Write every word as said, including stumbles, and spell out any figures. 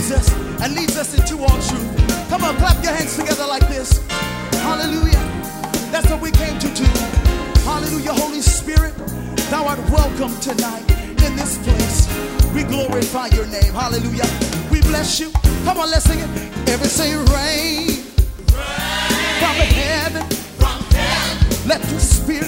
guides us and leads us into all truth. Come on, clap your hands together like this. Hallelujah. That's what we came to do. Hallelujah. Holy Spirit, thou art welcome tonight in this place. We glorify your name. Hallelujah. We bless you. Come on, let's sing it. Every say rain, rain from heaven, from heaven. Let your spirit